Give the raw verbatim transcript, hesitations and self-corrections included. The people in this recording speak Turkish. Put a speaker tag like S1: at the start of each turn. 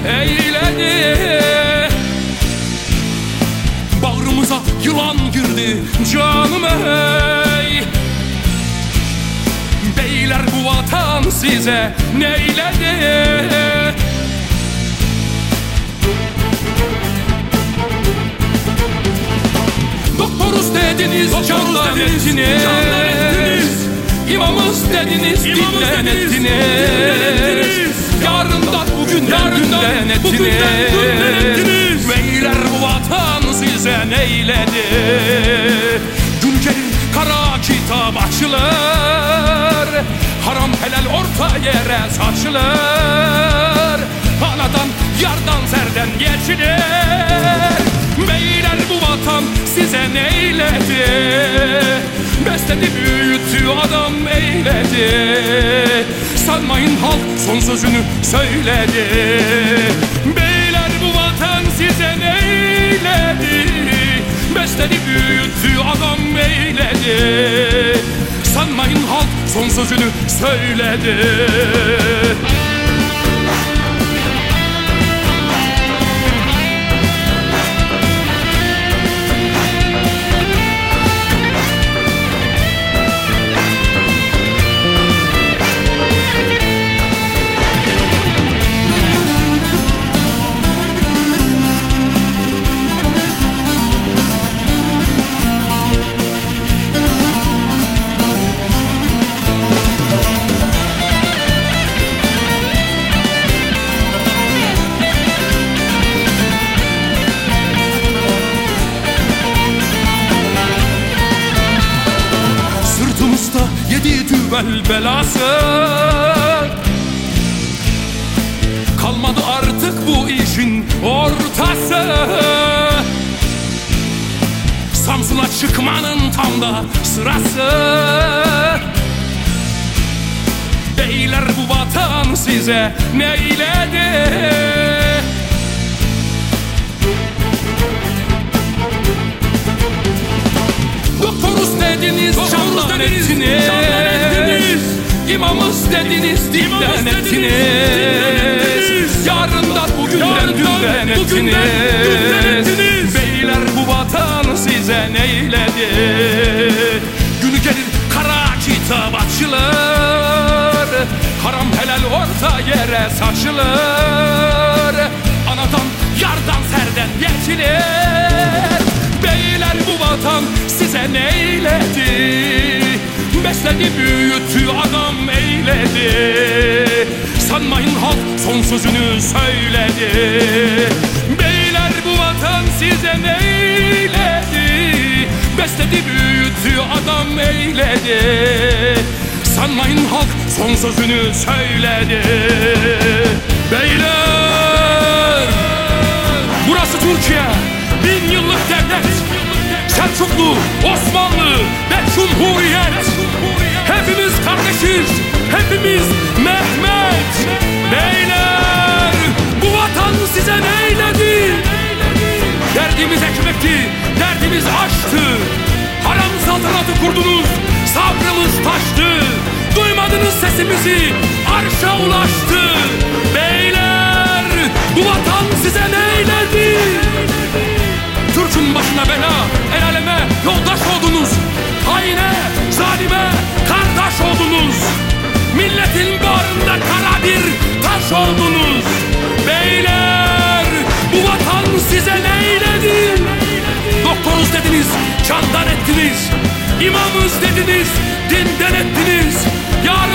S1: eyledi. Bağrımıza yılan girdi canım ey. Beyler bu vatan size neyledi? Doktoruz dediniz, candan ettiniz. İmamız dediniz, dinden ettiniz. Yarından bugünden günden ettiniz. Beyler bu vatan size neyledi? Gün gelir kara kitap açılır, haram helal orta yere saçılır. Anadan yardan serden geçilir. Beyler bu vatan size neyledi? Besledi büyüttü adam eyledi. Sanmayın halk son sözünü söyledi. Beyler bu vatan size neyledi? Besledi büyüttü adam eyledi. Sanmayın halk son sözünü söyledi. Yedi düvel belası, kalmadı artık bu işin ortası. Samsun'a çıkmanın tam da sırası. Beyler bu vatan size neyledi? Doktoruz dediniz, candan ettiniz. İmamız dediniz, dinden ettiniz. Yarından bugünden dünden ettiniz. Beyler bu vatan size neyledi? Günü gelir kara kitap açılır, haram helal orta yere saçılır. Anadan yardan serden geçilir. Beyler bu vatan size neyledi? Besledi büyüttü adam eyledi. Sanmayın halk son sözünü söyledi. Beyler bu vatan size neyledi? Besledi büyüttü adam eyledi. Sanmayın halk son sözünü söyledi. Beyler, burası Türkiye, bin yıllık devlet, Selçuklu, Osmanlı ve Cumhuriyet. Hepimiz kardeşiz, hepimiz Mehmet. Beyler, bu vatan size neyledi? Derdimiz ekmekti, derdimiz aşktı. Haram saltanatı kurdunuz, sabrımız taştı. Duymadınız sesimizi, arşa ulaştı. Beyler, bu vatan size neyledi? Türk'ün başına bela, el aleme yoldaş oldunuz. Haine, zalime kardeş oldunuz. Milletin bağrında kara bir taş oldunuz. Beyler, bu vatan size neyledi? Doktoruz dediniz, candan ettiniz. İmamız dediniz, dinden ettiniz. Yarın